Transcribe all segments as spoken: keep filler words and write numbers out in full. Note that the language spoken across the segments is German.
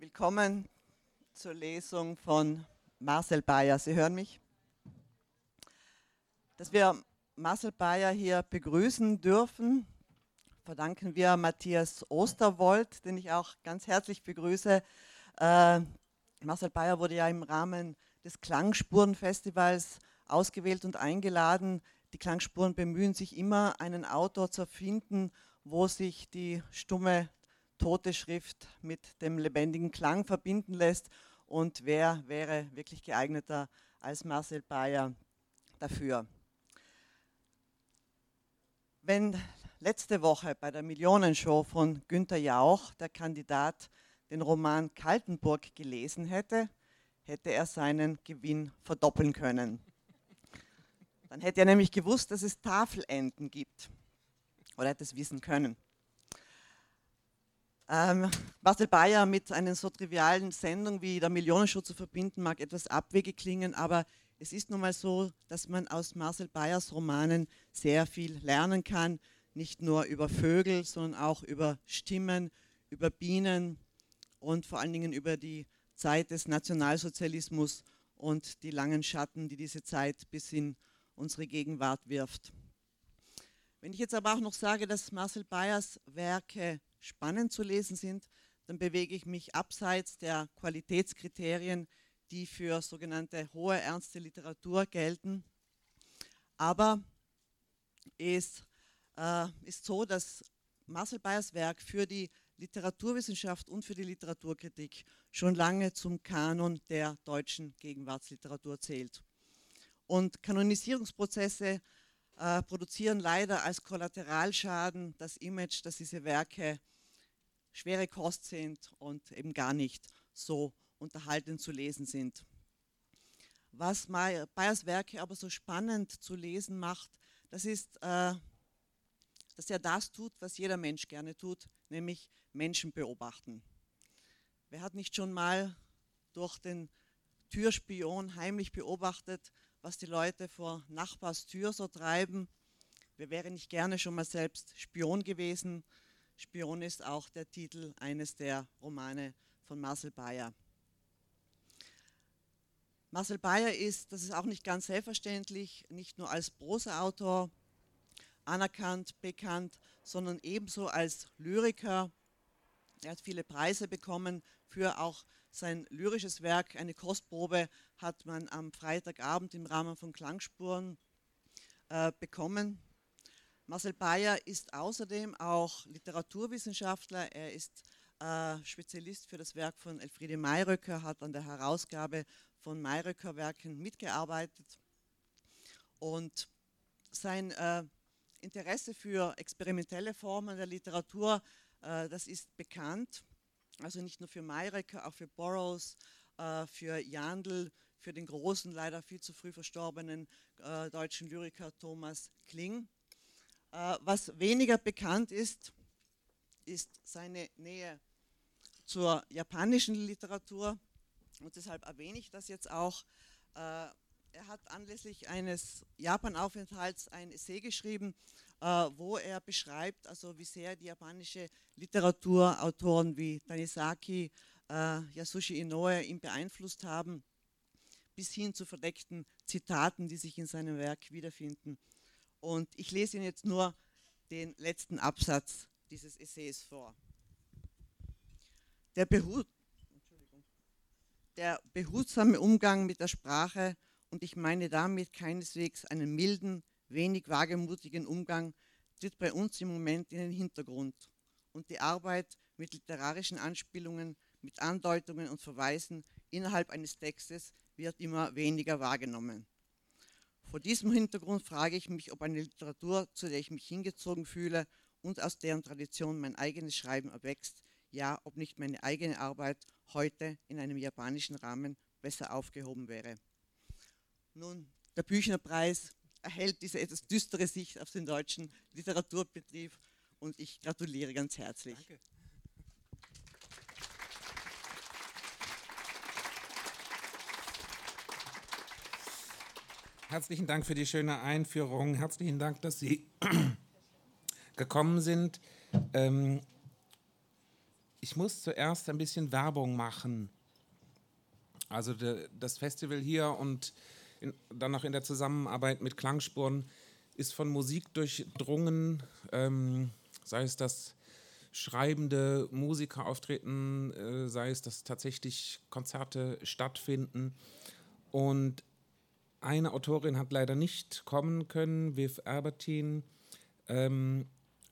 Willkommen zur Lesung von Marcel Beier. Sie hören mich? Dass wir Marcel Beier hier begrüßen dürfen, verdanken wir Matthias Osterwold, den ich auch ganz herzlich begrüße. Äh, Marcel Beier wurde ja im Rahmen des Klangspurenfestivals ausgewählt und eingeladen. Die Klangspuren bemühen sich immer, einen Autor zu finden, wo sich die stumme tote Schrift mit dem lebendigen Klang verbinden lässt. Und wer wäre wirklich geeigneter als Marcel Beier dafür? Wenn letzte Woche bei der Millionenshow von Günther Jauch der Kandidat den Roman Kaltenburg gelesen hätte, hätte er seinen Gewinn verdoppeln können. Dann hätte er nämlich gewusst, dass es Tafelenten gibt. Oder hätte es wissen können. Ähm, Marcel Beier mit einer so trivialen Sendung wie der Millionenshow zu verbinden, mag etwas abwegig klingen, aber es ist nun mal so, dass man aus Marcel Beiers Romanen sehr viel lernen kann. Nicht nur über Vögel, sondern auch über Stimmen, über Bienen und vor allen Dingen über die Zeit des Nationalsozialismus und die langen Schatten, die diese Zeit bis in unsere Gegenwart wirft. Wenn ich jetzt aber auch noch sage, dass Marcel Beiers Werke spannend zu lesen sind, dann bewege ich mich abseits der Qualitätskriterien, die für sogenannte hohe, ernste Literatur gelten. Aber es äh, ist so, dass Marcel Beiers Werk für die Literaturwissenschaft und für die Literaturkritik schon lange zum Kanon der deutschen Gegenwartsliteratur zählt. Und Kanonisierungsprozesse äh, produzieren leider als Kollateralschaden das Image, dass diese Werke schwere Kost sind und eben gar nicht so unterhaltend zu lesen sind. Was Beiers Werke aber so spannend zu lesen macht, das ist, äh, dass er das tut, was jeder Mensch gerne tut, nämlich Menschen beobachten. Wer hat nicht schon mal durch den Türspion heimlich beobachtet, was die Leute vor Nachbars Tür so treiben? Wer wäre nicht gerne schon mal selbst Spion gewesen? Spion ist auch der Titel eines der Romane von Marcel Beier. Marcel Beier ist, das ist auch nicht ganz selbstverständlich, nicht nur als Prosaautor anerkannt, bekannt, sondern ebenso als Lyriker. Er hat viele Preise bekommen für auch sein lyrisches Werk. Eine Kostprobe hat man am Freitagabend im Rahmen von Klangspuren äh, bekommen. Marcel Beier ist außerdem auch Literaturwissenschaftler. Er ist äh, Spezialist für das Werk von Elfriede Mayröcker, hat an der Herausgabe von Mayröcker Werken mitgearbeitet. Und sein äh, Interesse für experimentelle Formen der Literatur, äh, das ist bekannt. Also nicht nur für Mayröcker, auch für Burroughs, äh, für Jandl, für den großen, leider viel zu früh verstorbenen äh, deutschen Lyriker Thomas Kling. Äh, was weniger bekannt ist, ist seine Nähe zur japanischen Literatur. Und deshalb erwähne ich das jetzt auch. Äh, er hat anlässlich eines Japanaufenthalts ein Essay geschrieben, äh, wo er beschreibt, also wie sehr die japanische Literatur Autoren wie Tanizaki, äh, Yasushi Inoue ihn beeinflusst haben, bis hin zu verdeckten Zitaten, die sich in seinem Werk wiederfinden. Und ich lese Ihnen jetzt nur den letzten Absatz dieses Essays vor. Der, behut, der behutsame Umgang mit der Sprache, und ich meine damit keineswegs einen milden, wenig wagemutigen Umgang, tritt bei uns im Moment in den Hintergrund. Und die Arbeit mit literarischen Anspielungen, mit Andeutungen und Verweisen innerhalb eines Textes wird immer weniger wahrgenommen. Vor diesem Hintergrund frage ich mich, ob eine Literatur, zu der ich mich hingezogen fühle und aus deren Tradition mein eigenes Schreiben erwächst, ja, ob nicht meine eigene Arbeit heute in einem japanischen Rahmen besser aufgehoben wäre. Nun, der Büchnerpreis erhält diese etwas düstere Sicht auf den deutschen Literaturbetrieb und ich gratuliere ganz herzlich. Danke. Herzlichen Dank für die schöne Einführung. Herzlichen Dank, dass Sie gekommen sind. Ähm, ich ich muss zuerst ein bisschen Werbung machen. Also de, das Festival hier und in, dann noch in der Zusammenarbeit mit Klangspuren ist von Musik durchdrungen, ähm, sei es, dass schreibende Musiker auftreten, äh, sei es, dass tatsächlich Konzerte stattfinden. Und eine Autorin hat leider nicht kommen können, Viv Albertine. Ähm,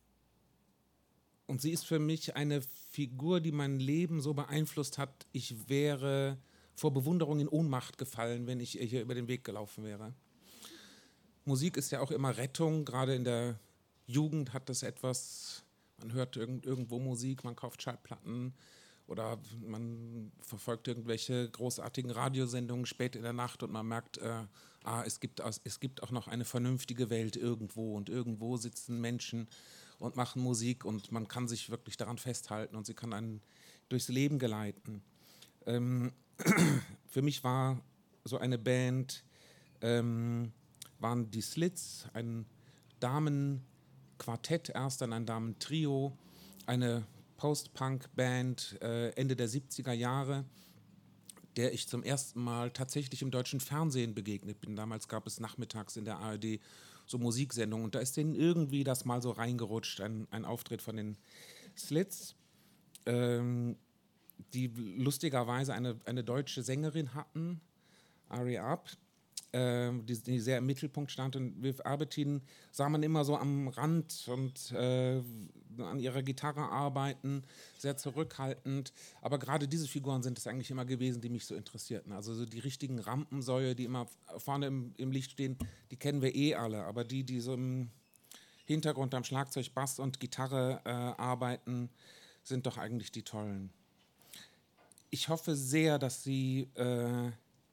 und sie ist für mich eine Figur, die mein Leben so beeinflusst hat, ich wäre vor Bewunderung in Ohnmacht gefallen, wenn ich ihr hier über den Weg gelaufen wäre. Musik ist ja auch immer Rettung, gerade in der Jugend hat das etwas, man hört irgend, irgendwo Musik, man kauft Schallplatten oder man verfolgt irgendwelche großartigen Radiosendungen spät in der Nacht und man merkt, äh, ah, es gibt, es gibt auch noch eine vernünftige Welt irgendwo und irgendwo sitzen Menschen und machen Musik und man kann sich wirklich daran festhalten und sie kann einen durchs Leben geleiten. Ähm, für mich war so eine Band, ähm, waren die Slits, ein Damenquartett, erst dann ein Damentrio, eine Post-Punk-Band äh, Ende der siebziger Jahre, der ich zum ersten Mal tatsächlich im deutschen Fernsehen begegnet bin. Damals gab es nachmittags in der A R D so Musiksendungen und da ist denen irgendwie das mal so reingerutscht, ein, ein Auftritt von den Slits, ähm, die lustigerweise eine, eine deutsche Sängerin hatten, Ari Up, äh, die, die sehr im Mittelpunkt stand. Und Viv Albertine sah man immer so am Rand und äh, an ihrer Gitarre arbeiten, sehr zurückhaltend. Aber gerade diese Figuren sind es eigentlich immer gewesen, die mich so interessierten. Also so die richtigen Rampensäue, die immer vorne im, im Licht stehen, die kennen wir eh alle. Aber die, die so im Hintergrund am Schlagzeug, Bass und Gitarre äh, arbeiten, sind doch eigentlich die Tollen. Ich hoffe sehr, dass Sie äh,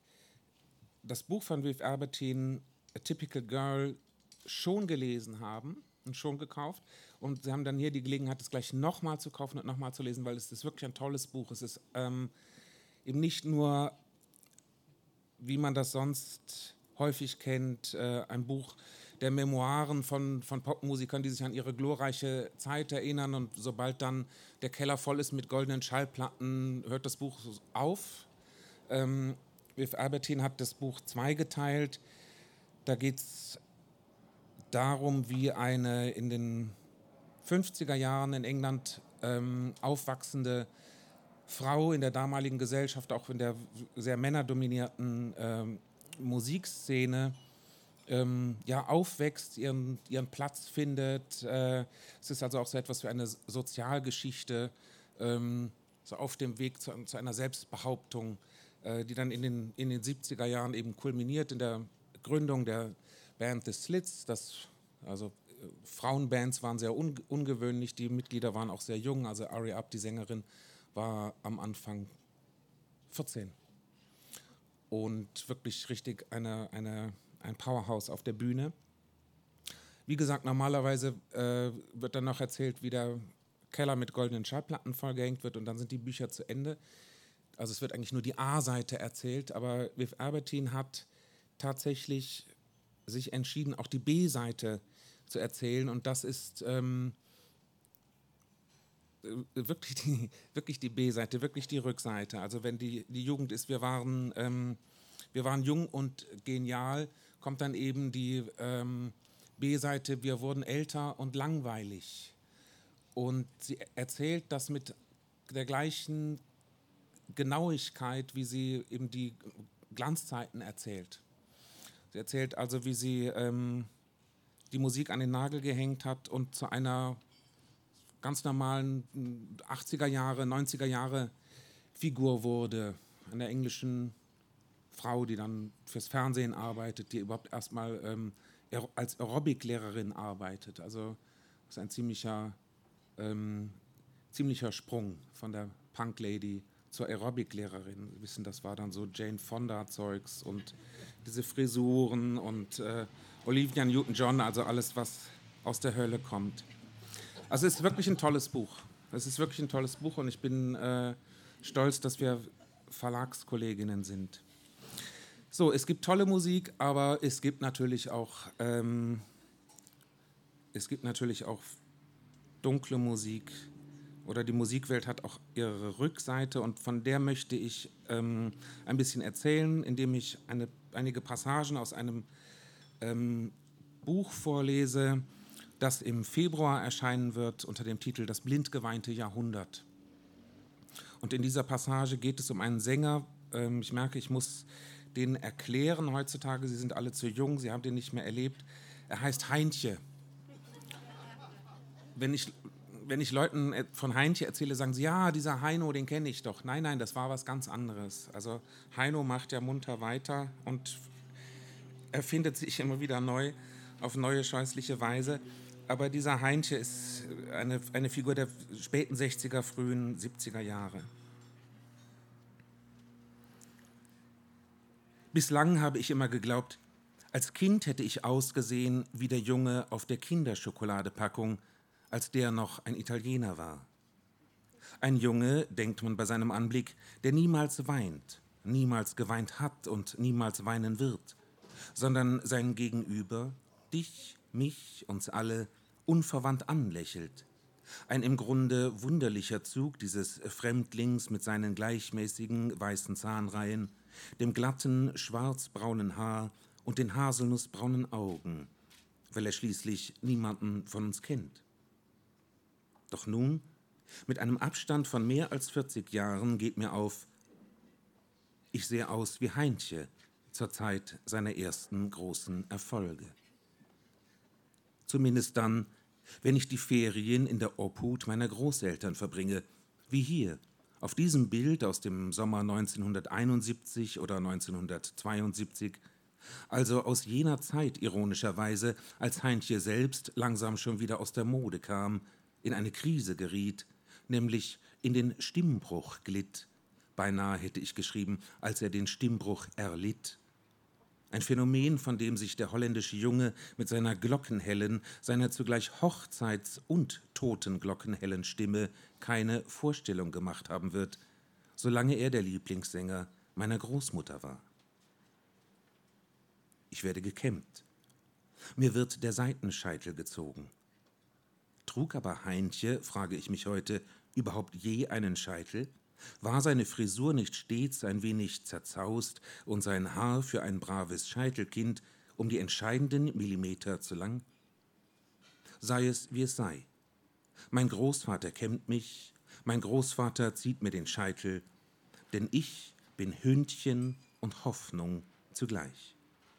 das Buch von Viv Albertine, A Typical Girl, schon gelesen haben und schon gekauft. Und Sie haben dann hier die Gelegenheit, es gleich nochmal zu kaufen und nochmal zu lesen, weil es ist wirklich ein tolles Buch. Es ist ähm, eben nicht nur, wie man das sonst häufig kennt, äh, ein Buch der Memoiren von, von Popmusikern, die sich an ihre glorreiche Zeit erinnern. Und sobald dann der Keller voll ist mit goldenen Schallplatten, hört das Buch auf. Ähm, Viv Albertine hat das Buch zweigeteilt. Da geht es darum, wie eine in den fünfziger Jahren in England ähm, aufwachsende Frau in der damaligen Gesellschaft, auch in der sehr männerdominierten ähm, Musikszene, ähm, ja, aufwächst, ihren, ihren Platz findet. Äh, es ist also auch so etwas wie eine Sozialgeschichte, ähm, so auf dem Weg zu, zu einer Selbstbehauptung, äh, die dann in den, in den siebziger Jahren eben kulminiert in der Gründung der Band The Slits. Das, also äh, Frauenbands waren sehr un, ungewöhnlich, die Mitglieder waren auch sehr jung, also Ari Up, die Sängerin, war am Anfang vierzehn und wirklich richtig eine, eine, ein Powerhouse auf der Bühne. Wie gesagt, normalerweise äh, wird dann noch erzählt, wie der Keller mit goldenen Schallplatten vollgehängt wird und dann sind die Bücher zu Ende. Also es wird eigentlich nur die A-Seite erzählt, aber Viv Albertine hat tatsächlich sich entschieden, auch die B-Seite zu erzählen und das ist ähm, wirklich die, wirklich die B-Seite, wirklich die Rückseite. Also wenn die, die Jugend ist, wir waren, ähm, wir waren jung und genial, kommt dann eben die ähm, B-Seite, wir wurden älter und langweilig. Und sie erzählt das mit der gleichen Genauigkeit, wie sie eben die Glanzzeiten erzählt. Sie erzählt also, wie sie ähm, die Musik an den Nagel gehängt hat und zu einer ganz normalen achtziger Jahre, neunziger Jahre Figur wurde, einer englischen Frau, die dann fürs Fernsehen arbeitet, die überhaupt erstmal ähm, als Aerobic-Lehrerin arbeitet. Also das ist ein ziemlicher, ähm, ziemlicher Sprung von der Punk-Lady zur Aerobic-Lehrerin. Wir wissen, das war dann so Jane Fonda-Zeugs und diese Frisuren und äh, Olivia Newton-John, also alles, was aus der Hölle kommt. Also es ist wirklich ein tolles Buch. Es ist wirklich ein tolles Buch und ich bin äh, stolz, dass wir Verlagskolleginnen sind. So, es gibt tolle Musik, aber es gibt natürlich auch, ähm, es gibt natürlich auch dunkle Musik, oder die Musikwelt hat auch ihre Rückseite und von der möchte ich ähm, ein bisschen erzählen, indem ich eine, einige Passagen aus einem ähm, Buch vorlese, das im Februar erscheinen wird unter dem Titel Das blind geweinte Jahrhundert. Und in dieser Passage geht es um einen Sänger, ähm, ich merke, ich muss den erklären heutzutage, Sie sind alle zu jung, Sie haben den nicht mehr erlebt. Er heißt Heintje. Wenn ich, wenn ich Leuten von Heintje erzähle, sagen sie, ja, dieser Heino, den kenne ich doch. Nein, nein, das war was ganz anderes. Also Heino macht ja munter weiter und erfindet sich immer wieder neu auf neue scheußliche Weise. Aber dieser Heintje ist eine, eine Figur der späten sechziger, frühen siebziger Jahre. Bislang habe ich immer geglaubt, als Kind hätte ich ausgesehen wie der Junge auf der Kinderschokoladepackung, als der noch ein Italiener war. Ein Junge, denkt man bei seinem Anblick, der niemals weint, niemals geweint hat und niemals weinen wird, sondern sein Gegenüber, dich, mich, uns alle, unverwandt anlächelt. Ein im Grunde wunderlicher Zug dieses Fremdlings mit seinen gleichmäßigen weißen Zahnreihen, dem glatten schwarzbraunen Haar und den haselnussbraunen Augen, weil er schließlich niemanden von uns kennt. Doch nun, mit einem Abstand von mehr als vierzig Jahren, geht mir auf, ich sehe aus wie Heintje zur Zeit seiner ersten großen Erfolge. Zumindest dann, wenn ich die Ferien in der Obhut meiner Großeltern verbringe, wie hier, auf diesem Bild aus dem Sommer neunzehnhunderteinundsiebzig oder neunzehnhundertzweiundsiebzig, also aus jener Zeit ironischerweise, als Heintje selbst langsam schon wieder aus der Mode kam, in eine Krise geriet, nämlich in den Stimmbruch glitt. Beinahe hätte ich geschrieben, als er den Stimmbruch erlitt. Ein Phänomen, von dem sich der holländische Junge mit seiner glockenhellen, seiner zugleich Hochzeits- und totenglockenhellen Stimme keine Vorstellung gemacht haben wird, solange er der Lieblingssänger meiner Großmutter war. Ich werde gekämmt. Mir wird der Seitenscheitel gezogen. Trug aber Heintje, frage ich mich heute, überhaupt je einen Scheitel? War seine Frisur nicht stets ein wenig zerzaust und sein Haar für ein braves Scheitelkind um die entscheidenden Millimeter zu lang? Sei es, wie es sei. Mein Großvater kämmt mich, mein Großvater zieht mir den Scheitel, denn ich bin Hündchen und Hoffnung zugleich.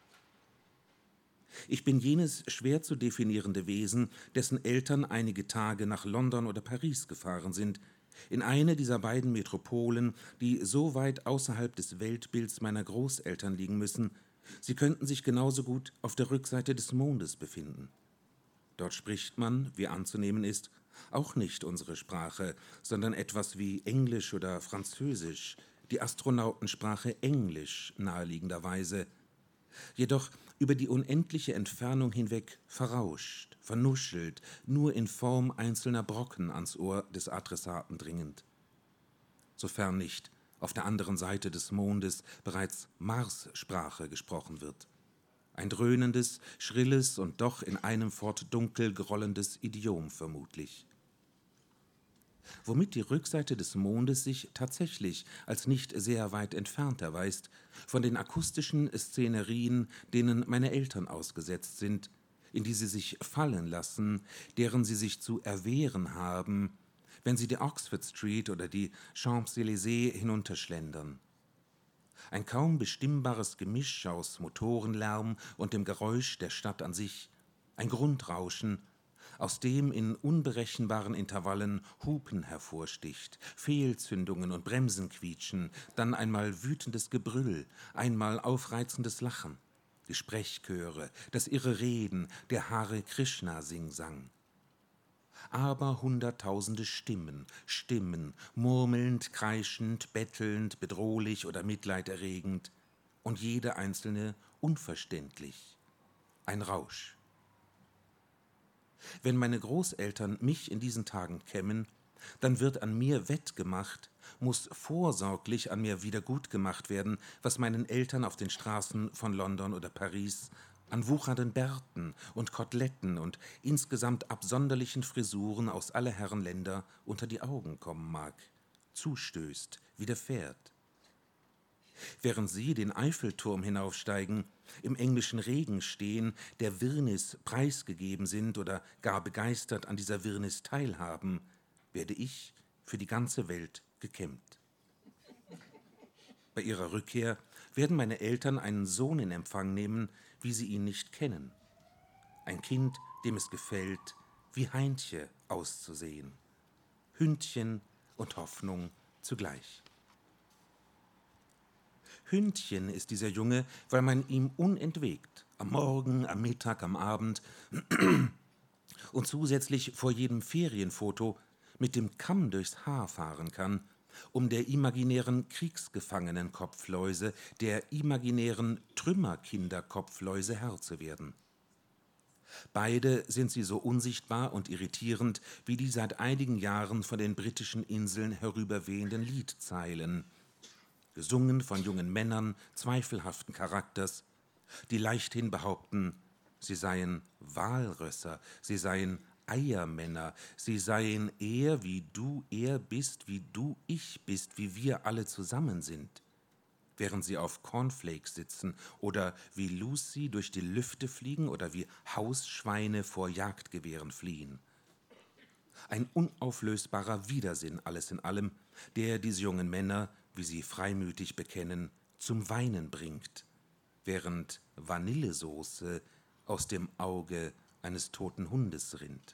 Ich bin jenes schwer zu definierende Wesen, dessen Eltern einige Tage nach London oder Paris gefahren sind, in eine dieser beiden Metropolen, die so weit außerhalb des Weltbilds meiner Großeltern liegen müssen, sie könnten sich genauso gut auf der Rückseite des Mondes befinden. Dort spricht man, wie anzunehmen ist, auch nicht unsere Sprache, sondern etwas wie Englisch oder Französisch, die Astronautensprache Englisch naheliegenderweise. Jedoch über die unendliche Entfernung hinweg verrauscht, vernuschelt, nur in Form einzelner Brocken ans Ohr des Adressaten dringend. Sofern nicht auf der anderen Seite des Mondes bereits Marssprache gesprochen wird. Ein dröhnendes, schrilles und doch in einem fort dunkel grollendes Idiom vermutlich. Womit die Rückseite des Mondes sich tatsächlich als nicht sehr weit entfernt erweist von den akustischen Szenerien, denen meine Eltern ausgesetzt sind, in die sie sich fallen lassen, deren sie sich zu erwehren haben, wenn sie die Oxford Street oder die Champs-Élysées hinunterschlendern. Ein kaum bestimmbares Gemisch aus Motorenlärm und dem Geräusch der Stadt an sich, ein Grundrauschen, aus dem in unberechenbaren Intervallen Hupen hervorsticht, Fehlzündungen und Bremsen quietschen, dann einmal wütendes Gebrüll, einmal aufreizendes Lachen, die Sprechchöre, das irre Reden, der Hare Krishna Singsang. Aber hunderttausende Stimmen, Stimmen, murmelnd, kreischend, bettelnd, bedrohlich oder mitleiderregend, und jede einzelne unverständlich. Ein Rausch. Wenn meine Großeltern mich in diesen Tagen kämmen, dann wird an mir wettgemacht, muss vorsorglich an mir wiedergutgemacht werden, was meinen Eltern auf den Straßen von London oder Paris an wuchernden Bärten und Koteletten und insgesamt absonderlichen Frisuren aus aller Herren Länder unter die Augen kommen mag, zustößt, widerfährt. Während sie den Eiffelturm hinaufsteigen, im englischen Regen stehen, der Wirrnis preisgegeben sind oder gar begeistert an dieser Wirrnis teilhaben, werde ich für die ganze Welt gekämmt. Bei ihrer Rückkehr werden meine Eltern einen Sohn in Empfang nehmen, wie sie ihn nicht kennen. Ein Kind, dem es gefällt, wie Heintje auszusehen. Hündchen und Hoffnung zugleich. Hündchen ist dieser Junge, weil man ihm unentwegt, am Morgen, am Mittag, am Abend und zusätzlich vor jedem Ferienfoto mit dem Kamm durchs Haar fahren kann, um der imaginären Kriegsgefangenenkopfläuse, der imaginären Trümmerkinderkopfläuse Herr zu werden. Beide sind sie so unsichtbar und irritierend wie die seit einigen Jahren von den britischen Inseln herüberwehenden Liedzeilen, gesungen von jungen Männern zweifelhaften Charakters, die leichthin behaupten, sie seien Walrösser, sie seien Eiermänner, sie seien er, wie du er bist, wie du ich bist, wie wir alle zusammen sind, während sie auf Cornflakes sitzen oder wie Lucy durch die Lüfte fliegen oder wie Hausschweine vor Jagdgewehren fliehen. Ein unauflösbarer Widersinn alles in allem, der diese jungen Männer, wie sie freimütig bekennen, zum Weinen bringt, während Vanillesoße aus dem Auge eines toten Hundes rinnt.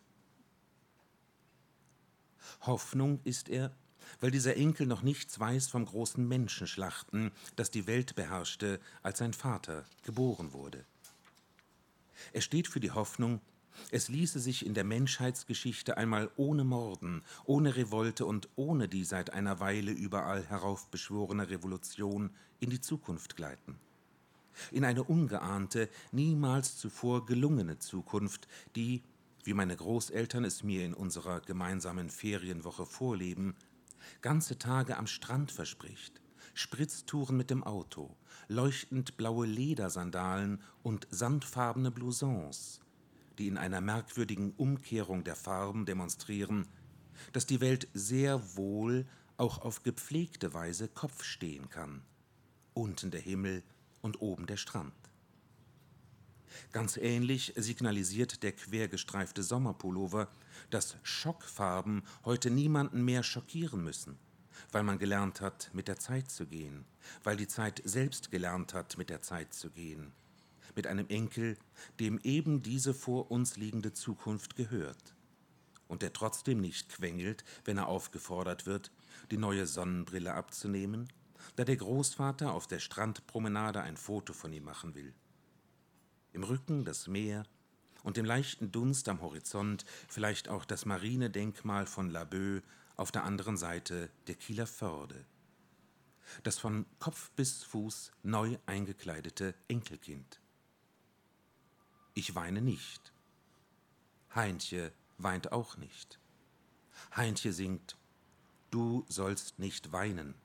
Hoffnung ist er, weil dieser Enkel noch nichts weiß vom großen Menschenschlachten, das die Welt beherrschte, als sein Vater geboren wurde. Er steht für die Hoffnung, es ließe sich in der Menschheitsgeschichte einmal ohne Morden, ohne Revolte und ohne die seit einer Weile überall heraufbeschworene Revolution in die Zukunft gleiten. In eine ungeahnte, niemals zuvor gelungene Zukunft, die, wie meine Großeltern es mir in unserer gemeinsamen Ferienwoche vorleben, ganze Tage am Strand verspricht, Spritztouren mit dem Auto, leuchtend blaue Ledersandalen und sandfarbene Blousons, die in einer merkwürdigen Umkehrung der Farben demonstrieren, dass die Welt sehr wohl auch auf gepflegte Weise Kopf stehen kann. Unten der Himmel und oben der Strand. Ganz ähnlich signalisiert der quergestreifte Sommerpullover, dass Schockfarben heute niemanden mehr schockieren müssen, weil man gelernt hat, mit der Zeit zu gehen, weil die Zeit selbst gelernt hat, mit der Zeit zu gehen, mit einem Enkel, dem eben diese vor uns liegende Zukunft gehört und der trotzdem nicht quengelt, wenn er aufgefordert wird, die neue Sonnenbrille abzunehmen, da der Großvater auf der Strandpromenade ein Foto von ihm machen will. Im Rücken das Meer und im leichten Dunst am Horizont vielleicht auch das Marinedenkmal von Laboe, auf der anderen Seite der Kieler Förde. Das von Kopf bis Fuß neu eingekleidete Enkelkind. Ich weine nicht. Heintje weint auch nicht. Heintje singt, du sollst nicht weinen.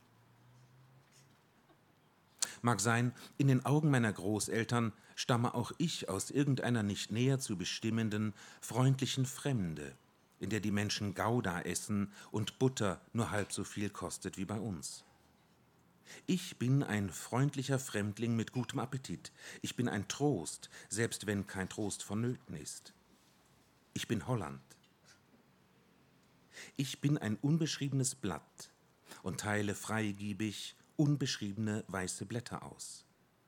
Mag sein, in den Augen meiner Großeltern stamme auch ich aus irgendeiner nicht näher zu bestimmenden, freundlichen Fremde, in der die Menschen Gouda essen und Butter nur halb so viel kostet wie bei uns. Ich bin ein freundlicher Fremdling mit gutem Appetit. Ich bin ein Trost, selbst wenn kein Trost vonnöten ist. Ich bin Holland. Ich bin ein unbeschriebenes Blatt und teile freigiebig unbeschriebene weiße Blätter aus.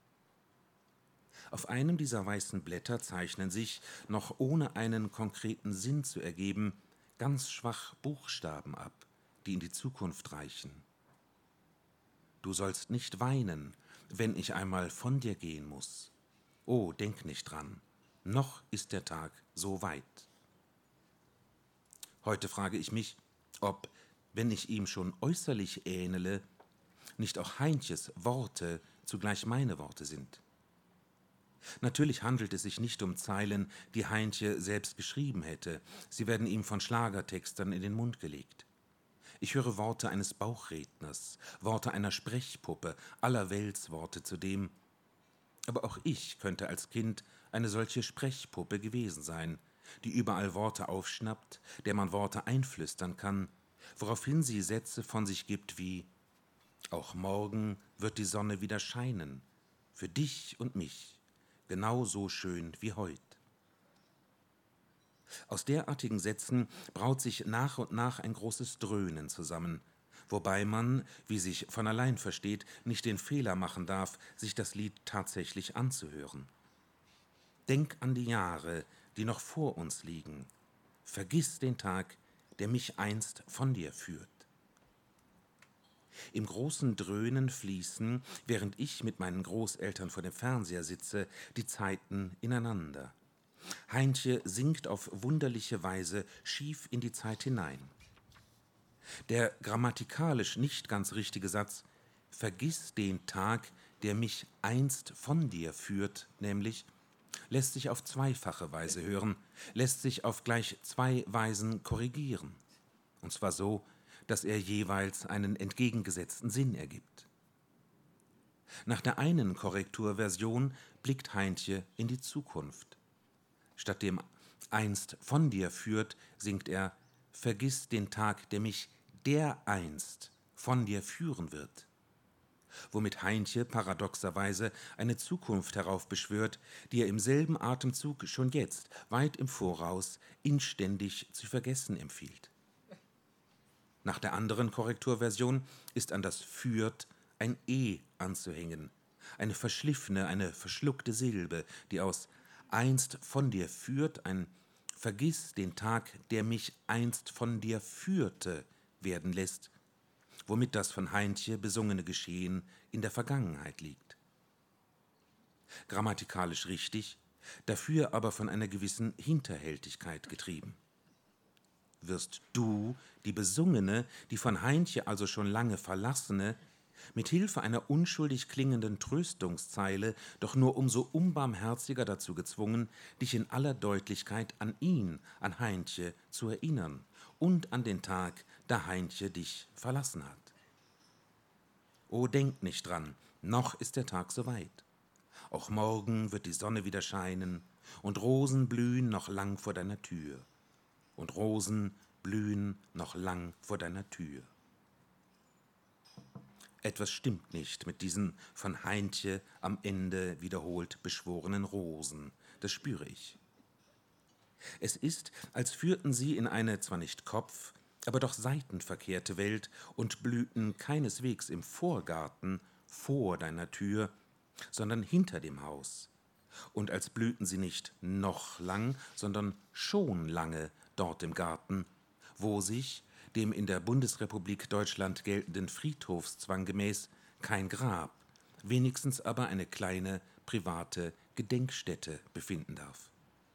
Auf einem dieser weißen Blätter zeichnen sich, noch ohne einen konkreten Sinn zu ergeben, ganz schwach Buchstaben ab, die in die Zukunft reichen. Du sollst nicht weinen, wenn ich einmal von dir gehen muss. Oh, denk nicht dran, noch ist der Tag so weit. Heute frage ich mich, ob, wenn ich ihm schon äußerlich ähnele, nicht auch Heintjes Worte zugleich meine Worte sind. Natürlich handelt es sich nicht um Zeilen, die Heintje selbst geschrieben hätte. Sie werden ihm von Schlagertextern in den Mund gelegt. Ich höre Worte eines Bauchredners, Worte einer Sprechpuppe, allerweltsworte zudem. Aber auch ich könnte als Kind eine solche Sprechpuppe gewesen sein, die überall Worte aufschnappt, der man Worte einflüstern kann, woraufhin sie Sätze von sich gibt wie: Auch morgen wird die Sonne wieder scheinen, für dich und mich, genauso schön wie heut. Aus derartigen Sätzen braut sich nach und nach ein großes Dröhnen zusammen, wobei man, wie sich von allein versteht, nicht den Fehler machen darf, sich das Lied tatsächlich anzuhören. Denk an die Jahre, die noch vor uns liegen. Vergiss den Tag, der mich einst von dir führt. Im großen Dröhnen fließen, während ich mit meinen Großeltern vor dem Fernseher sitze, die Zeiten ineinander. Heintje singt auf wunderliche Weise schief in die Zeit hinein. Der grammatikalisch nicht ganz richtige Satz »Vergiss den Tag, der mich einst von dir führt«, nämlich, lässt sich auf zweifache Weise hören, lässt sich auf gleich zwei Weisen korrigieren. Und zwar so, dass er jeweils einen entgegengesetzten Sinn ergibt. Nach der einen Korrekturversion blickt Heintje in die Zukunft. Statt dem einst von dir führt, singt er, vergiss den Tag, der mich dereinst von dir führen wird. Womit Heintje paradoxerweise eine Zukunft heraufbeschwört, die er im selben Atemzug schon jetzt, weit im Voraus, inständig zu vergessen empfiehlt. Nach der anderen Korrekturversion ist an das führt ein E anzuhängen, eine verschliffene, eine verschluckte Silbe, die aus einst von dir führt, ein vergiss den Tag, der mich einst von dir führte, werden lässt, womit das von Heintje besungene Geschehen in der Vergangenheit liegt. Grammatikalisch richtig, dafür aber von einer gewissen Hinterhältigkeit getrieben. Wirst du, die Besungene, die von Heintje also schon lange Verlassene, mit Hilfe einer unschuldig klingenden Tröstungszeile doch nur umso unbarmherziger dazu gezwungen, dich in aller Deutlichkeit an ihn, an Heintje, zu erinnern und an den Tag, da Heintje dich verlassen hat. O, denk nicht dran, noch ist der Tag soweit. Auch morgen wird die Sonne wieder scheinen und Rosen blühen noch lang vor deiner Tür. Und Rosen blühen noch lang vor deiner Tür. Etwas stimmt nicht mit diesen von Heintje am Ende wiederholt beschworenen Rosen, das spüre ich. Es ist, als führten sie in eine zwar nicht kopf-, aber doch seitenverkehrte Welt und blühten keineswegs im Vorgarten vor deiner Tür, sondern hinter dem Haus. Und als blühten sie nicht noch lang, sondern schon lange dort im Garten, wo sich, dem in der Bundesrepublik Deutschland geltenden Friedhofszwang gemäß, kein Grab, wenigstens aber eine kleine private Gedenkstätte befinden darf.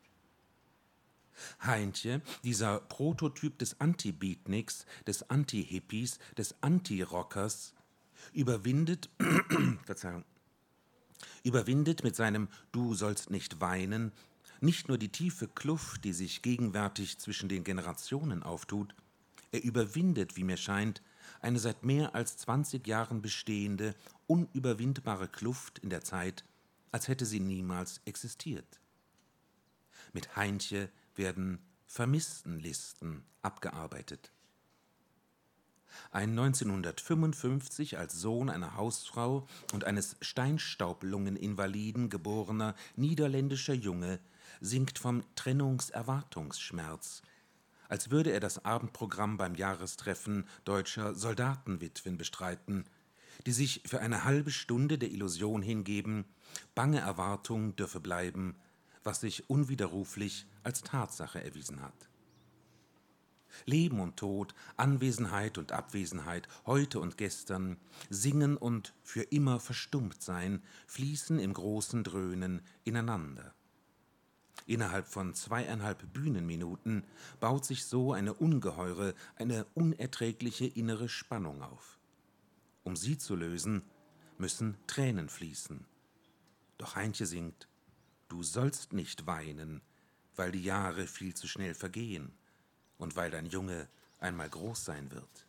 Heintje, dieser Prototyp des Anti-Beatniks, des Anti-Hippies, des Anti-Rockers, überwindet, Verzeihung, überwindet mit seinem »Du sollst nicht weinen« nicht nur die tiefe Kluft, die sich gegenwärtig zwischen den Generationen auftut, er überwindet, wie mir scheint, eine seit mehr als zwanzig Jahren bestehende, unüberwindbare Kluft in der Zeit, als hätte sie niemals existiert. Mit Heintje werden Vermisstenlisten abgearbeitet. Ein neunzehnhundertfünfundfünfzig als Sohn einer Hausfrau und eines Steinstaublungeninvaliden geborener niederländischer Junge singt vom Trennungserwartungsschmerz, als würde er das Abendprogramm beim Jahrestreffen deutscher Soldatenwitwen bestreiten, die sich für eine halbe Stunde der Illusion hingeben, bange Erwartung dürfe bleiben, was sich unwiderruflich als Tatsache erwiesen hat. Leben und Tod, Anwesenheit und Abwesenheit, heute und gestern, Singen und für immer verstummt sein, fließen im großen Dröhnen ineinander. Innerhalb von zweieinhalb Bühnenminuten baut sich so eine ungeheure, eine unerträgliche innere Spannung auf. Um sie zu lösen, müssen Tränen fließen. Doch Heintje singt, du sollst nicht weinen, weil die Jahre viel zu schnell vergehen und weil dein Junge einmal groß sein wird.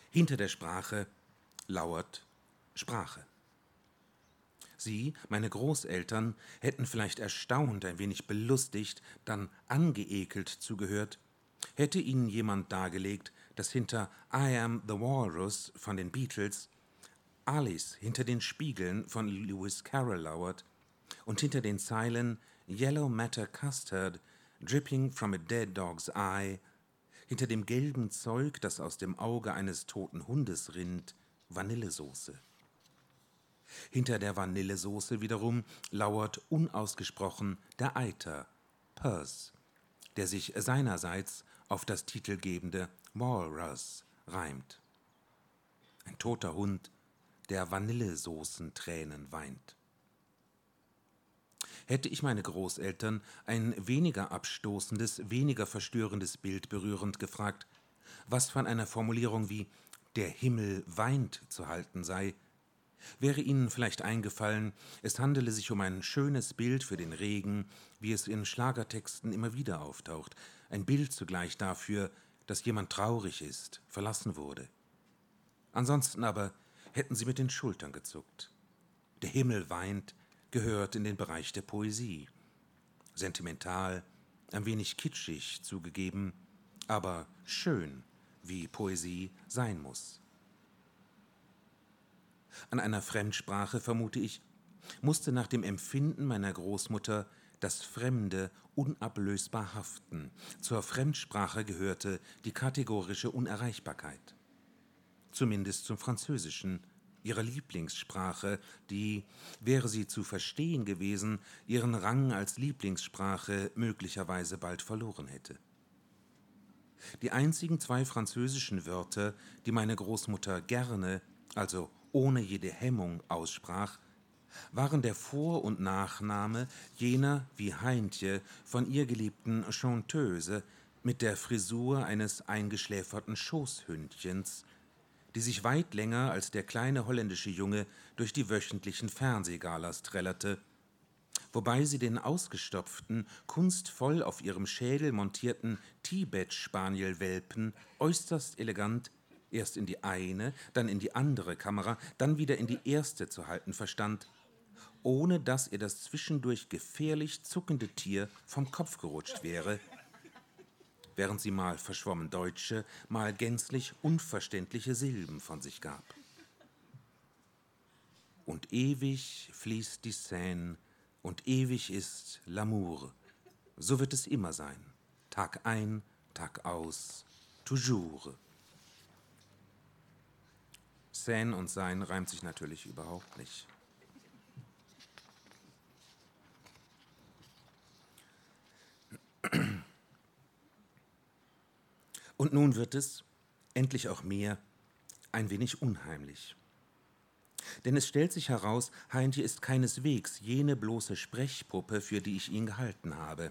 Hinter der Sprache lauert Sprache. Sie, meine Großeltern, hätten vielleicht erstaunt, ein wenig belustigt, dann angeekelt zugehört, hätte ihnen jemand dargelegt, dass hinter I Am the Walrus von den Beatles Alice hinter den Spiegeln von Lewis Carroll lauert und hinter den Zeilen Yellow Matter Custard, dripping from a dead dog's eye, hinter dem gelben Zeug, das aus dem Auge eines toten Hundes rinnt, Vanillesoße. Hinter der Vanillesoße wiederum lauert unausgesprochen der Eiter, Purse, der sich seinerseits auf das titelgebende Walrus reimt. Ein toter Hund, der Vanillesoßentränen weint. Hätte ich meine Großeltern ein weniger abstoßendes, weniger verstörendes Bild berührend gefragt, was von einer Formulierung wie »der Himmel weint« zu halten sei, wäre ihnen vielleicht eingefallen, es handele sich um ein schönes Bild für den Regen, wie es in Schlagertexten immer wieder auftaucht, ein Bild zugleich dafür, dass jemand traurig ist, verlassen wurde. Ansonsten aber hätten sie mit den Schultern gezuckt. Der Himmel weint gehört in den Bereich der Poesie. Sentimental, ein wenig kitschig zugegeben, aber schön, wie Poesie sein muss. An einer Fremdsprache, vermute ich, musste nach dem Empfinden meiner Großmutter das Fremde unablösbar haften. Zur Fremdsprache gehörte die kategorische Unerreichbarkeit. Zumindest zum Französischen, ihrer Lieblingssprache, die, wäre sie zu verstehen gewesen, ihren Rang als Lieblingssprache möglicherweise bald verloren hätte. Die einzigen zwei französischen Wörter, die meine Großmutter gerne, also ohne jede Hemmung aussprach, waren der Vor- und Nachname jener wie Heintje von ihr geliebten Chanteuse mit der Frisur eines eingeschläferten Schoßhündchens, die sich weit länger als der kleine holländische Junge durch die wöchentlichen Fernsehgalas trällerte, wobei sie den ausgestopften, kunstvoll auf ihrem Schädel montierten Tibet-Spaniel-Welpen äußerst elegant erst in die eine, dann in die andere Kamera, dann wieder in die erste zu halten verstand, ohne dass ihr das zwischendurch gefährlich zuckende Tier vom Kopf gerutscht wäre, während sie mal verschwommen deutsche, mal gänzlich unverständliche Silben von sich gab. Und ewig fließt die Seine und ewig ist l'amour. So wird es immer sein. Tag ein, Tag aus, toujours. Seine und Sein reimt sich natürlich überhaupt nicht. Und nun wird es, endlich auch mir, ein wenig unheimlich. Denn es stellt sich heraus, Heintje ist keineswegs jene bloße Sprechpuppe, für die ich ihn gehalten habe.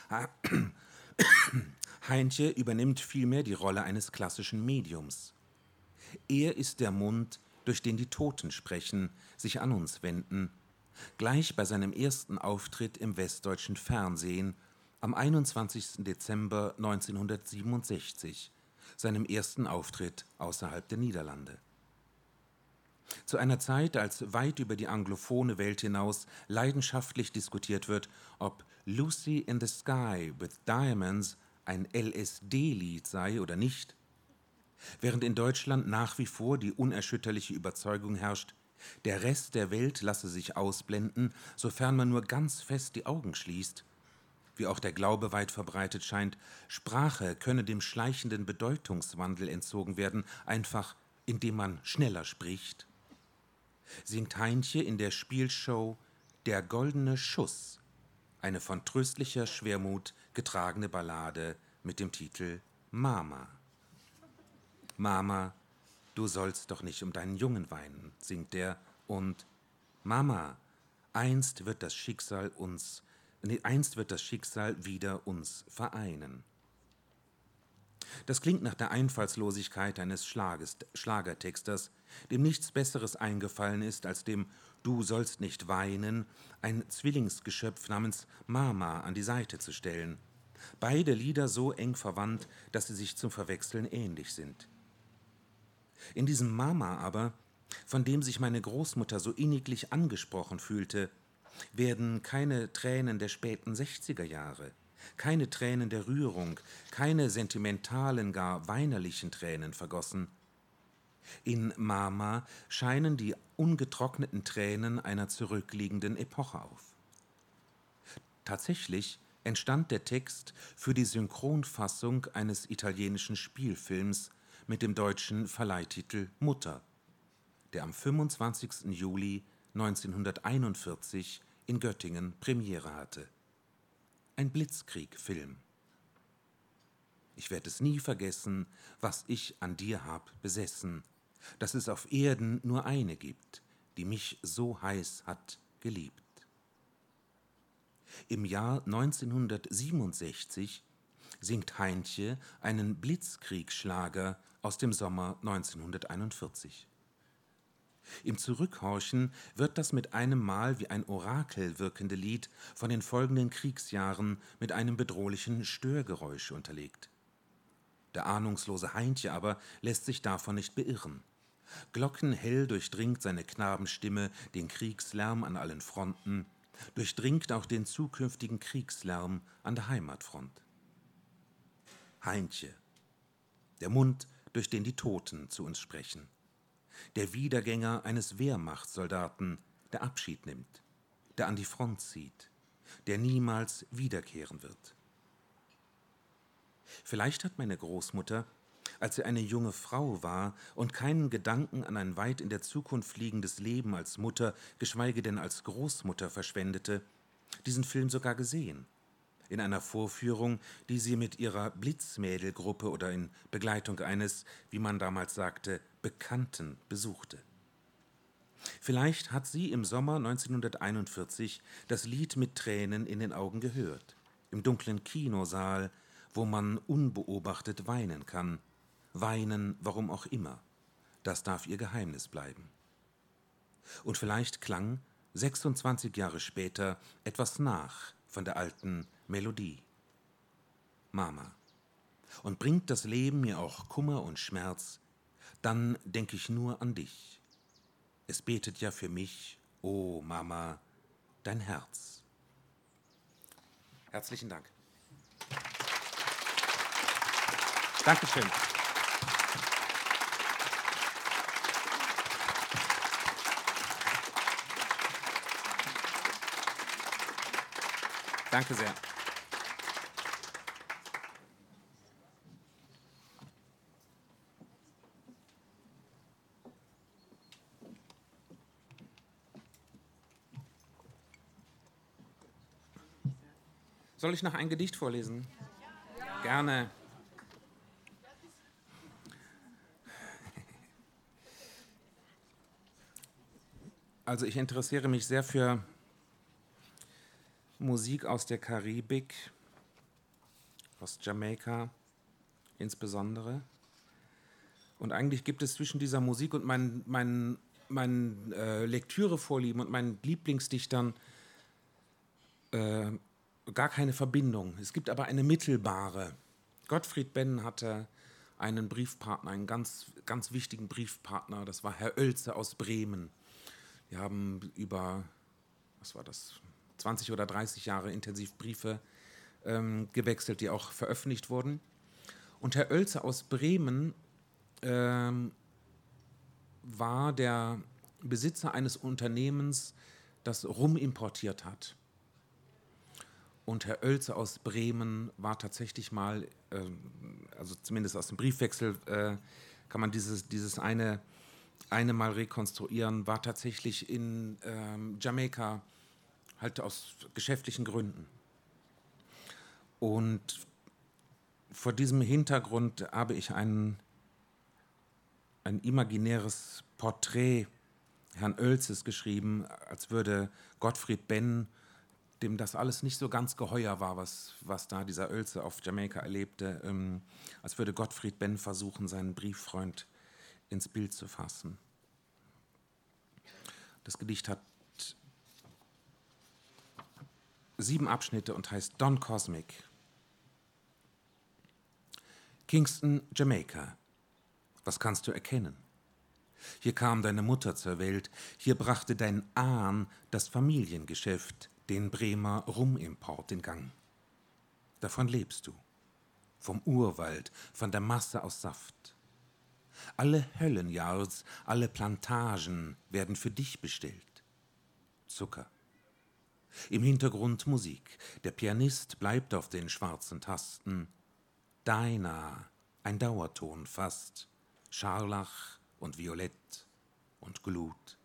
Heintje übernimmt vielmehr die Rolle eines klassischen Mediums. Er ist der Mund, durch den die Toten sprechen, sich an uns wenden. Gleich bei seinem ersten Auftritt im westdeutschen Fernsehen am einundzwanzigsten Dezember neunzehnhundertsiebenundsechzig, seinem ersten Auftritt außerhalb der Niederlande. Zu einer Zeit, als weit über die anglophone Welt hinaus leidenschaftlich diskutiert wird, ob Lucy in the Sky with Diamonds ein L S D-Lied sei oder nicht, während in Deutschland nach wie vor die unerschütterliche Überzeugung herrscht, der Rest der Welt lasse sich ausblenden, sofern man nur ganz fest die Augen schließt, wie auch der Glaube weit verbreitet scheint, Sprache könne dem schleichenden Bedeutungswandel entzogen werden, einfach indem man schneller spricht, singt Heintje in der Spielshow »Der goldene Schuss«, eine von tröstlicher Schwermut getragene Ballade mit dem Titel »Mama«. »Mama, du sollst doch nicht um deinen Jungen weinen«, singt er, und »Mama, einst wird das Schicksal uns, nee, einst wird das Schicksal wieder uns vereinen.« Das klingt nach der Einfallslosigkeit eines Schlages, Schlagertexters, dem nichts Besseres eingefallen ist, als dem »Du sollst nicht weinen« ein Zwillingsgeschöpf namens Mama an die Seite zu stellen. Beide Lieder so eng verwandt, dass sie sich zum Verwechseln ähnlich sind. In diesem Mama aber, von dem sich meine Großmutter so inniglich angesprochen fühlte, werden keine Tränen der späten sechziger Jahre, keine Tränen der Rührung, keine sentimentalen, gar weinerlichen Tränen vergossen. In Mama scheinen die ungetrockneten Tränen einer zurückliegenden Epoche auf. Tatsächlich entstand der Text für die Synchronfassung eines italienischen Spielfilms mit dem deutschen Verleihtitel Mutter, der am fünfundzwanzigsten Juli neunzehnhunderteinundvierzig in Göttingen Premiere hatte. Ein Blitzkrieg-Film. Ich werde es nie vergessen, was ich an dir hab besessen, dass es auf Erden nur eine gibt, die mich so heiß hat geliebt. Im Jahr neunzehnhundertsiebenundsechzig singt Heintje einen Blitzkriegsschlager aus dem Sommer neunzehnhunderteinundvierzig. Im Zurückhorchen wird das mit einem Mal wie ein Orakel wirkende Lied von den folgenden Kriegsjahren mit einem bedrohlichen Störgeräusch unterlegt. Der ahnungslose Heintje aber lässt sich davon nicht beirren. Glockenhell durchdringt seine Knabenstimme den Kriegslärm an allen Fronten, durchdringt auch den zukünftigen Kriegslärm an der Heimatfront. Heintje, der Mund, durch den die Toten zu uns sprechen. Der Wiedergänger eines Wehrmachtssoldaten, der Abschied nimmt, der an die Front zieht, der niemals wiederkehren wird. Vielleicht hat meine Großmutter, als sie eine junge Frau war und keinen Gedanken an ein weit in der Zukunft liegendes Leben als Mutter, geschweige denn als Großmutter verschwendete, diesen Film sogar gesehen. In einer Vorführung, die sie mit ihrer Blitzmädelgruppe oder in Begleitung eines, wie man damals sagte, Bekannten besuchte. Vielleicht hat sie im Sommer neunzehnhunderteinundvierzig das Lied mit Tränen in den Augen gehört, im dunklen Kinosaal, wo man unbeobachtet weinen kann. Weinen, warum auch immer. Das darf ihr Geheimnis bleiben. Und vielleicht klang sechsundzwanzig Jahre später etwas nach von der alten Melodie. Mama. Und bringt das Leben mir auch Kummer und Schmerz, dann denk ich nur an dich. Es betet ja für mich, oh Mama, dein Herz. Herzlichen Dank. Dankeschön. Danke sehr. Soll ich noch ein Gedicht vorlesen? Ja. Gerne. Also ich interessiere mich sehr für Musik aus der Karibik, aus Jamaika insbesondere. Und eigentlich gibt es zwischen dieser Musik und meinen mein, mein, äh, Lektürevorlieben und meinen Lieblingsdichtern äh, gar keine Verbindung. Es gibt aber eine mittelbare. Gottfried Benn hatte einen Briefpartner, einen ganz, ganz wichtigen Briefpartner, das war Herr Oelze aus Bremen. Wir haben über, was war das, zwanzig oder dreißig Jahre intensiv Briefe ähm, gewechselt, die auch veröffentlicht wurden. Und Herr Oelze aus Bremen ähm, war der Besitzer eines Unternehmens, das Rum importiert hat. Und Herr Oelze aus Bremen war tatsächlich mal, äh, also zumindest aus dem Briefwechsel äh, kann man dieses, dieses eine, eine mal rekonstruieren, war tatsächlich in ähm, Jamaika, halt aus geschäftlichen Gründen. Und vor diesem Hintergrund habe ich ein, ein imaginäres Porträt Herrn Oelzes geschrieben, als würde Gottfried Benn, dem das alles nicht so ganz geheuer war, was, was da dieser Oelze auf Jamaika erlebte, ähm, als würde Gottfried Benn versuchen, seinen Brieffreund ins Bild zu fassen. Das Gedicht hat sieben Abschnitte und heißt Don Cosmic. Kingston, Jamaika. Was kannst du erkennen? Hier kam deine Mutter zur Welt, hier brachte dein Ahn das Familiengeschäft, den Bremer Rumimport in Gang. Davon lebst du, vom Urwald, von der Masse aus Saft. Alle Höllenjards, alle Plantagen werden für dich bestellt. Zucker. Im Hintergrund Musik, der Pianist bleibt auf den schwarzen Tasten. Deiner, ein Dauerton fast, Scharlach und Violett und Glut.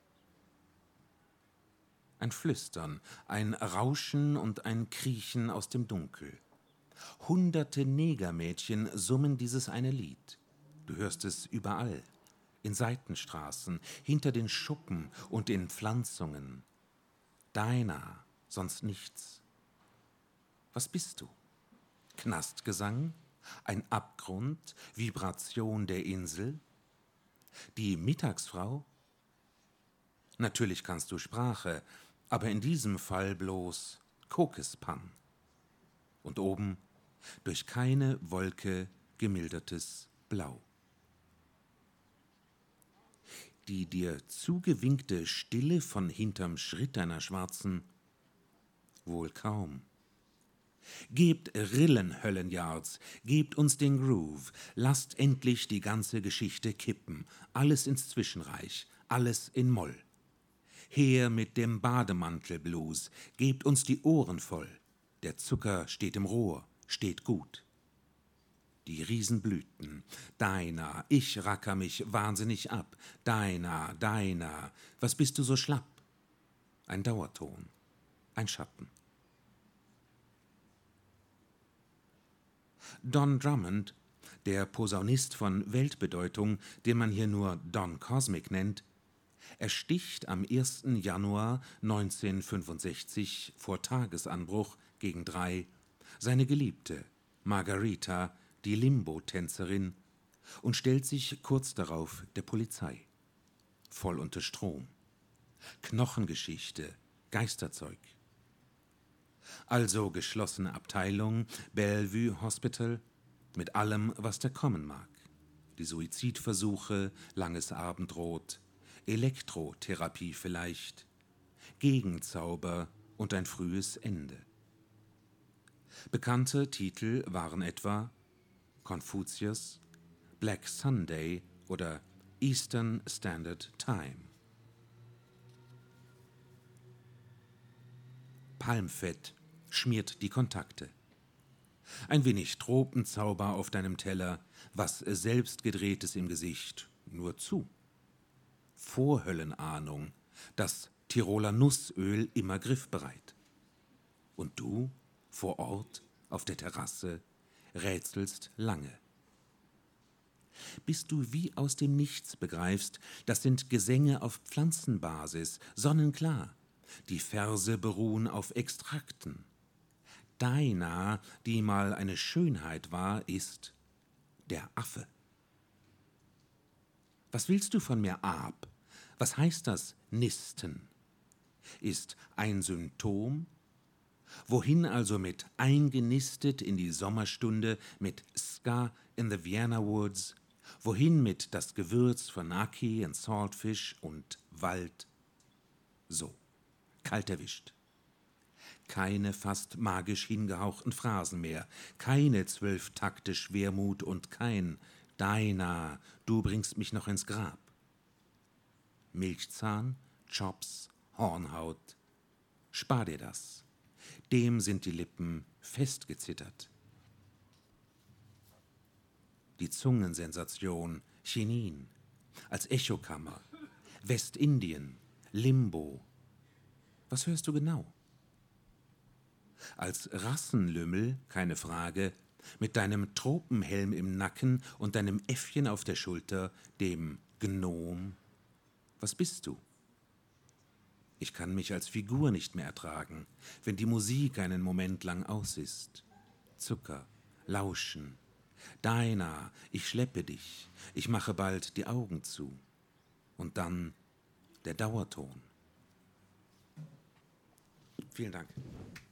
Ein Flüstern, ein Rauschen und ein Kriechen aus dem Dunkel. Hunderte Negermädchen summen dieses eine Lied. Du hörst es überall, in Seitenstraßen, hinter den Schuppen und in Pflanzungen. Deiner, sonst nichts. Was bist du? Knastgesang? Ein Abgrund? Vibration der Insel? Die Mittagsfrau? Natürlich kannst du Sprache, aber in diesem Fall bloß Kokespan. Und oben durch keine Wolke gemildertes Blau. Die dir zugewinkte Stille von hinterm Schritt einer Schwarzen? Wohl kaum. Gebt Rillenhöllenjards, gebt uns den Groove, lasst endlich die ganze Geschichte kippen, alles ins Zwischenreich, alles in Moll. Her mit dem Bademantelblues, gebt uns die Ohren voll, der Zucker steht im Rohr, steht gut. Die Riesenblüten, deiner, ich racker mich wahnsinnig ab, deiner, deiner, was bist du so schlapp? Ein Dauerton, ein Schatten. Don Drummond, der Posaunist von Weltbedeutung, den man hier nur Don Cosmic nennt, ersticht am ersten Januar neunzehnhundertfünfundsechzig vor Tagesanbruch gegen drei seine Geliebte, Margarita, die Limbo-Tänzerin, und stellt sich kurz darauf der Polizei. Voll unter Strom. Knochengeschichte, Geisterzeug. Also geschlossene Abteilung, Bellevue Hospital, mit allem, was da kommen mag. Die Suizidversuche, langes Abendrot, Elektrotherapie vielleicht, Gegenzauber und ein frühes Ende. Bekannte Titel waren etwa Confucius, Black Sunday oder Eastern Standard Time. Palmfett schmiert die Kontakte. Ein wenig Tropenzauber auf deinem Teller, was selbstgedrehtes im Gesicht, nur zu. Vorhöllenahnung, das Tiroler Nussöl immer griffbereit. Und du, vor Ort, auf der Terrasse, rätselst lange. Bis du wie aus dem Nichts begreifst, das sind Gesänge auf Pflanzenbasis, sonnenklar. Die Verse beruhen auf Extrakten. Deiner, die mal eine Schönheit war, ist der Affe. Was willst du von mir, Ab? Was heißt das Nisten? Ist ein Symptom? Wohin also mit eingenistet in die Sommerstunde, mit Ska in the Vienna Woods? Wohin mit das Gewürz von Aki und Saltfish und Wald? So, kalt erwischt. Keine fast magisch hingehauchten Phrasen mehr, keine zwölf Takte Schwermut und kein Deiner, du bringst mich noch ins Grab. Milchzahn, Chops, Hornhaut, spar dir das. Dem sind die Lippen festgezittert. Die Zungensensation, Chinin, als Echokammer, Westindien, Limbo. Was hörst du genau? Als Rassenlümmel, keine Frage, mit deinem Tropenhelm im Nacken und deinem Äffchen auf der Schulter, dem Gnom. Was bist du? Ich kann mich als Figur nicht mehr ertragen, wenn die Musik einen Moment lang aus ist. Zucker, Lauschen, deiner, ich schleppe dich, ich mache bald die Augen zu. Und dann der Dauerton. Vielen Dank.